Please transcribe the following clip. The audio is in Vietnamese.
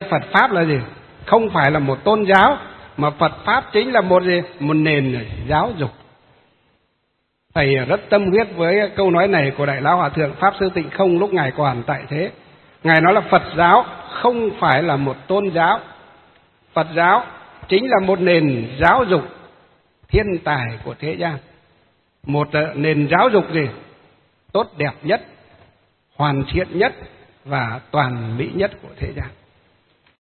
Phật Pháp là gì? Không phải là một tôn giáo, mà Phật Pháp chính là một gì? Một nền giáo dục. Thầy rất tâm huyết với câu nói này của Đại Lão Hòa Thượng Pháp Sư Tịnh Không lúc Ngài còn tại thế. Ngài nói là Phật giáo không phải là một tôn giáo. Phật giáo chính là một nền giáo dục thiên tài của thế gian. Một nền giáo dục gì? Tốt đẹp nhất, hoàn thiện nhất và toàn mỹ nhất của thế gian.